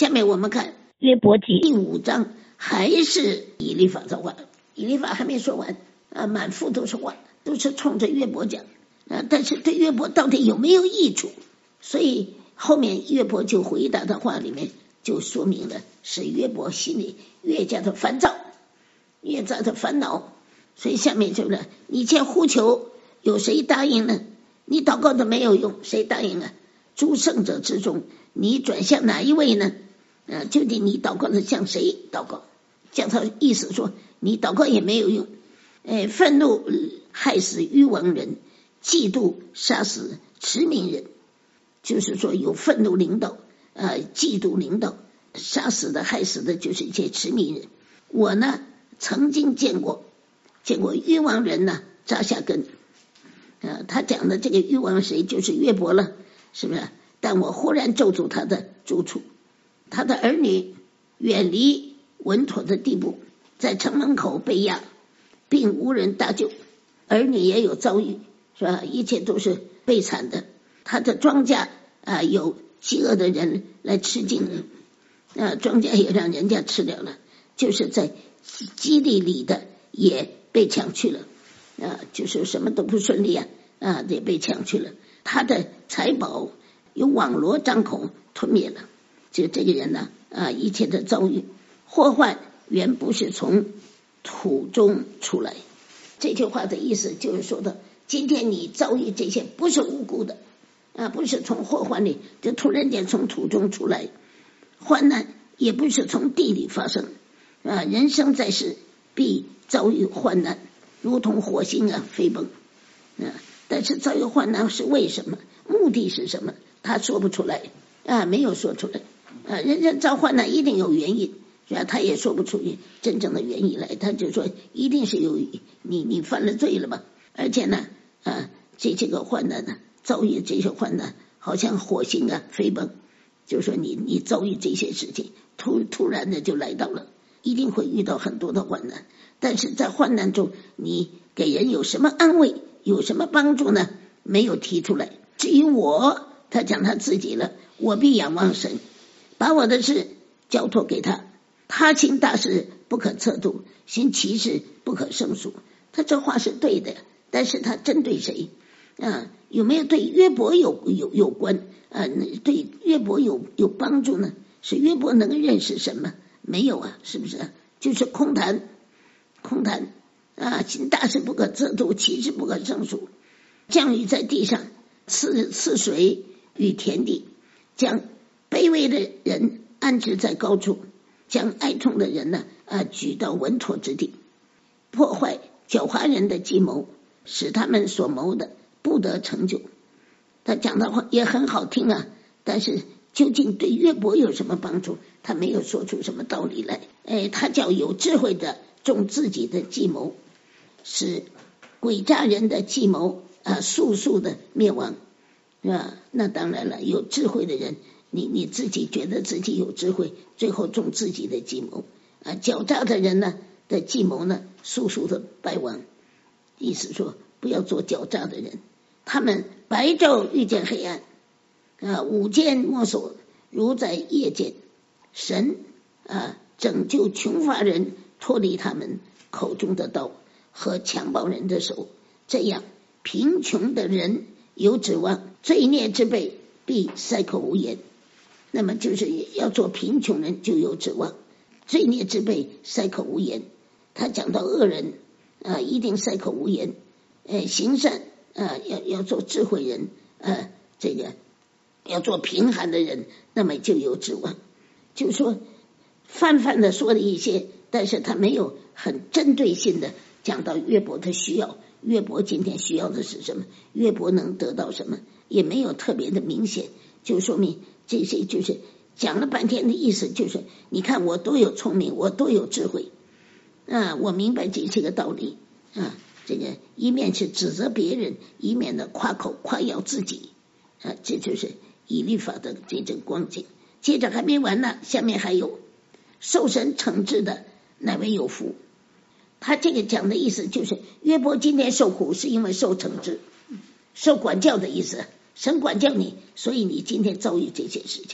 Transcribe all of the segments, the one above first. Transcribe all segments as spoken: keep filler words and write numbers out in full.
下面我们看约伯记第五章，还是以利法的话，以利法还没说完啊，满腹都是话，都是冲着约伯讲啊，但是对约伯到底有没有益处？所以后面约伯就回答的话里面就说明了，使约伯心里越加的烦躁，越加的烦恼。所以下面就是你既呼求，有谁答应呢？你祷告的没有用，谁答应啊？诸圣者之中，你转向哪一位呢？啊，究竟你祷告的向谁祷告？叫他意思说，你祷告也没有用。哎，愤怒害死愚妄人，嫉妒杀死持明人。就是说有愤怒领导，呃，嫉妒领导，杀死的害死的就是一些持明人。我呢曾经见过见过愚妄人呢扎下根，呃，他讲的这个愚妄谁就是约伯了，是不是？但我忽然咒诅他的住处，他的儿女远离稳妥的地步，在城门口被压，并无人搭救，儿女也有遭遇，是吧？一切都是悲惨的。他的庄稼啊，有饥饿的人来吃尽了，啊，庄稼也让人家吃了了，就是在基地里的也被抢去了，啊，就是什么都不顺利啊，啊，也被抢去了。他的财宝有网罗张口吞灭了，就这个人呢，啊，一切的遭遇祸患原不是从土中出来。这句话的意思就是说的，今天你遭遇这些不是无辜的。啊，不是从祸患里就突然间从土中出来，患难也不是从地里发生啊。人生在世必遭遇患难，如同火星啊飞奔啊。但是遭遇患难是为什么？目的是什么？他说不出来啊，没有说出来啊。人人遭患难一定有原因，是吧？他也说不出真正的原因来，他就说一定是有你你犯了罪了吧？而且呢，啊，这这个患难呢。遭遇这些患难，好像火星啊飞奔，就是说你你遭遇这些事情，突突然的就来到了，一定会遇到很多的患难。但是在患难中，你给人有什么安慰，有什么帮助呢？没有提出来。至于我，他讲他自己了，我必仰望神，把我的事交托给他。他行大事不可测度，行奇事不可胜数。他这话是对的，但是他针对谁？啊，有没有对约伯有有有关啊？对约伯有有帮助呢？是约伯能认识什么？没有啊，是不是？就是空谈，空谈啊！行大事不可测度，奇事不可胜数。降雨在地上，赐赐水与田地，将卑微的人安置在高处，将哀痛的人呢啊举到稳妥之地，破坏狡猾人的计谋，使他们所谋的不得成就。他讲的话也很好听啊，但是究竟对约伯有什么帮助？他没有说出什么道理来。哎，他叫有智慧的中自己的计谋，使诡诈人的计谋啊速速的灭亡，是吧？那当然了，有智慧的人，你你自己觉得自己有智慧，最后中自己的计谋啊。狡诈的人呢的计谋呢，速速的败亡。意思说，不要做狡诈的人。他们白昼遇见黑暗，啊，午间摸索如在夜间。神啊，拯救穷乏人，脱离他们口中的刀和强暴人的手，这样贫穷的人有指望，罪孽之辈必塞口无言。那么就是要做贫穷人就有指望，罪孽之辈塞口无言。他讲到恶人啊，一定塞口无言。呃，行善啊，要要做智慧人，呃，这个要做贫寒的人，那么就有指望。就说泛泛的说了一些，但是他没有很针对性的讲到约伯的需要。约伯今天需要的是什么？约伯能得到什么？也没有特别的明显，就说明这些就是讲了半天的意思，就是你看我多有聪明，我多有智慧啊，我明白这些个道理啊。这个一面是指责别人，一面的夸口夸耀自己啊，这就是以律法的这种光景。接着还没完呢，下面还有受神惩治的乃为有福。他这个讲的意思就是约伯今天受苦是因为受惩治，受管教的意思，神管教你，所以你今天遭遇这些事情。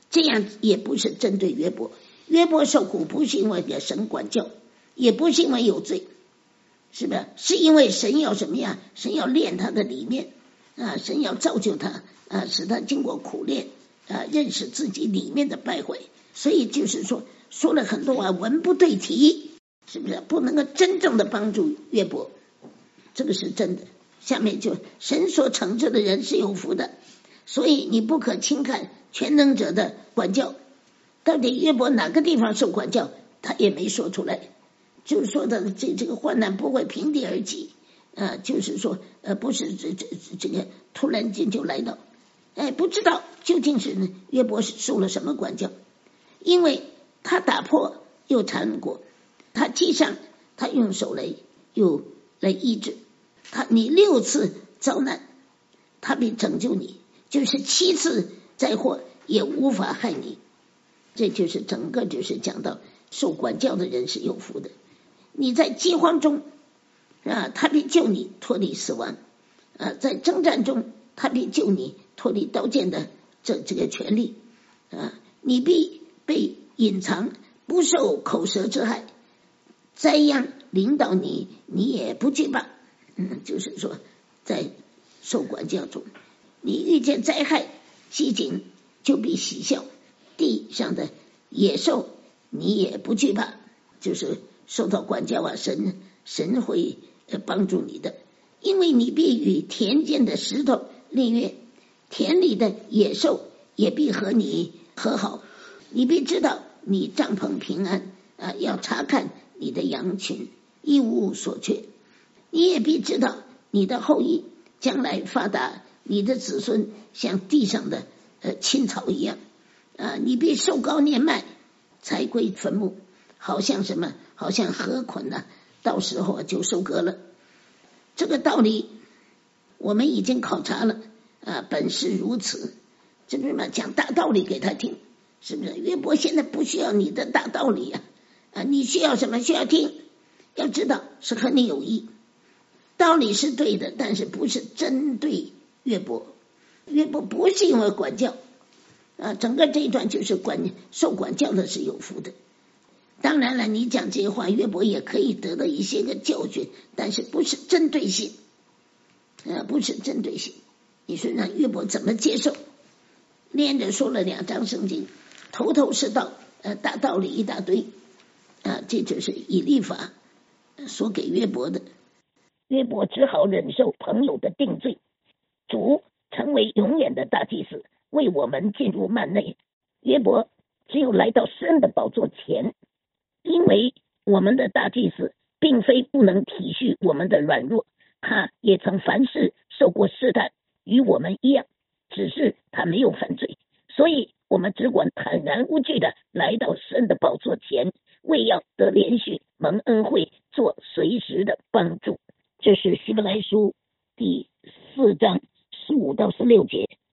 这样也不是针对约伯。约伯受苦不是因为给神管教，也不是因为有罪，是不是？是因为神要什么呀？神要练他的里面啊，神要造就他啊，使他经过苦练啊，认识自己里面的败坏。所以就是说说了很多话文不对题，是不是？不能够真正的帮助约伯，这个是真的。下面就神所惩治的人是有福的，所以你不可轻看全能者的管教。到底约伯哪个地方受管教，他也没说出来。就是说的这这个患难不会平地而起，呃，就是说呃不是这这这个突然间就来到，哎，不知道究竟是约伯是受了什么管教，因为他打破又缠裹，他击伤，他用手来又来医治，他你六次遭难，他必拯救你，就是七次灾祸也无法害你。这就是整个就是讲到受管教的人是有福的。你在饥荒中啊，他必救你脱离死亡啊；在征战中，他必救你脱离刀剑的这这个权利啊。你必被隐藏，不受口舌之害，灾殃临到你，你也不惧怕。嗯，就是说在受管教中，你遇见灾害袭警，就必喜笑。地上的野兽你也不惧怕，就是受到管教啊，神神会帮助你的，因为你必与田间的石头立约，田里的野兽也必和你和好。你必知道你帐篷平安啊，要查看你的羊群，一无所缺。你也必知道你的后裔将来发达，你的子孙像地上的呃青草一样啊，你必受高年迈，才归坟墓，好像什么？好像禾捆呢、啊，到时候就收割了。这个道理我们已经考察了啊，本是如此。这不是嘛？讲大道理给他听，是不是？约伯现在不需要你的大道理啊，啊，你需要什么？需要听，要知道是和你有益。道理是对的，但是不是针对约伯。约伯不是因为管教。啊，整个这一段就是管受管教的是有福的。当然了，你讲这些话，约伯也可以得到一些个教训，但是不是针对性，呃，不是针对性。你说让约伯怎么接受？连着说了两章圣经，头头是道，呃，大道理一大堆，啊，这就是以利法所给约伯的。约伯只好忍受朋友的定罪，主成为永远的大祭司，为我们进入幔内。约伯只有来到施恩的宝座前，因为我们的大祭司并非不能体恤我们的软弱，他也曾凡事受过试探，与我们一样，只是他没有犯罪，所以我们只管坦然无惧的来到施恩的宝座前，为要得连续蒙恩惠，做随时的帮助。这是希伯来书第四章十五到十六节。